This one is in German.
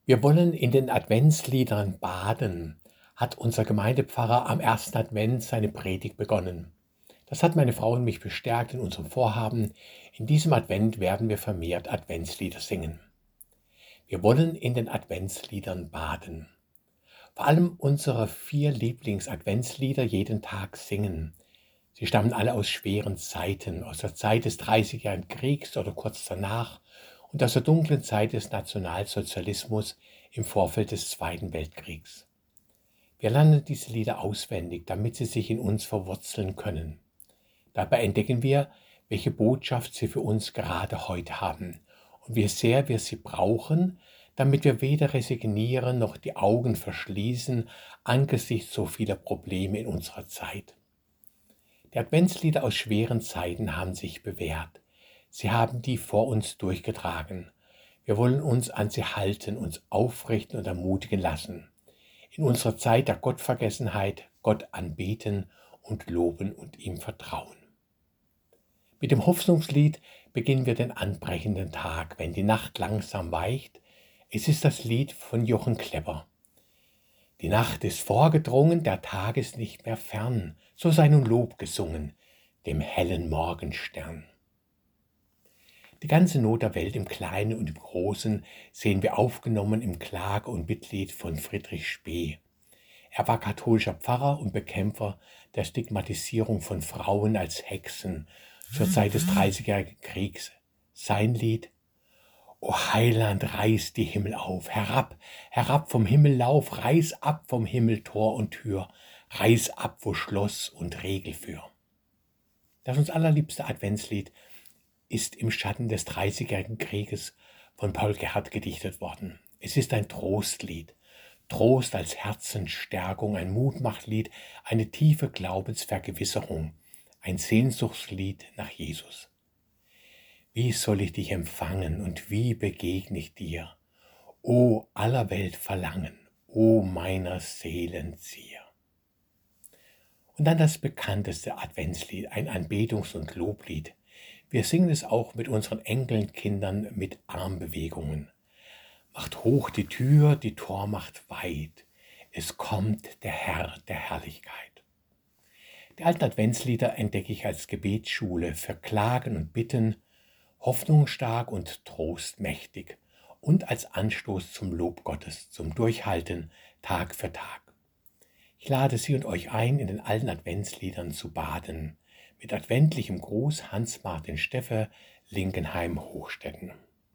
Wir wollen in den Adventsliedern baden, hat unser Gemeindepfarrer am ersten Advent seine Predigt begonnen. Das hat meine Frau und mich bestärkt in unserem Vorhaben. In diesem Advent werden wir vermehrt Adventslieder singen. Wir wollen in den Adventsliedern baden. Vor allem unsere 4 Lieblings-Adventslieder jeden Tag singen. Sie stammen alle aus schweren Zeiten, aus der Zeit des Dreißigjährigen Kriegs oder kurz danach und aus der dunklen Zeit des Nationalsozialismus im Vorfeld des Zweiten Weltkriegs. Wir lernen diese Lieder auswendig, damit sie sich in uns verwurzeln können. Dabei entdecken wir, welche Botschaft sie für uns gerade heute haben und wie sehr wir sie brauchen, damit wir weder resignieren noch die Augen verschließen angesichts so vieler Probleme in unserer Zeit. Die Adventslieder aus schweren Zeiten haben sich bewährt. Sie haben die vor uns durchgetragen. Wir wollen uns an sie halten, uns aufrichten und ermutigen lassen. In unserer Zeit der Gottvergessenheit Gott anbeten und loben und ihm vertrauen. Mit dem Hoffnungslied beginnen wir den anbrechenden Tag, wenn die Nacht langsam weicht. Es ist das Lied von Jochen Klepper. Die Nacht ist vorgedrungen, der Tag ist nicht mehr fern, so sei nun Lob gesungen, dem hellen Morgenstern. Die ganze Not der Welt im Kleinen und im Großen sehen wir aufgenommen im Klage- und Bittlied von Friedrich Spee. Er war katholischer Pfarrer und Bekämpfer der Stigmatisierung von Frauen als Hexen zur Zeit des Dreißigjährigen Kriegs. Sein Lied: O Heiland, reiß die Himmel auf, herab, herab vom Himmel lauf, reiß ab vom Himmel Tor und Tür, reiß ab, wo Schloss und Regel für. Das uns allerliebste Adventslied ist im Schatten des Dreißigjährigen Krieges von Paul Gerhardt gedichtet worden. Es ist ein Trostlied, Trost als Herzensstärkung, ein Mutmachlied, eine tiefe Glaubensvergewisserung, ein Sehnsuchtslied nach Jesus. Wie soll ich dich empfangen und wie begegne ich dir? O aller Welt Verlangen, o meiner Seelen Zier. Und dann das bekannteste Adventslied, ein Anbetungs- und Loblied. Wir singen es auch mit unseren Enkelkindern mit Armbewegungen. Macht hoch die Tür, die Tor macht weit. Es kommt der Herr der Herrlichkeit. Die alten Adventslieder entdecke ich als Gebetsschule für Klagen und Bitten, hoffnungsstark und trostmächtig und als Anstoß zum Lob Gottes, zum Durchhalten Tag für Tag. Ich lade Sie und euch ein, in den alten Adventsliedern zu baden. Mit adventlichem Gruß Hans-Martin Steffe, Linkenheim, Hochstetten.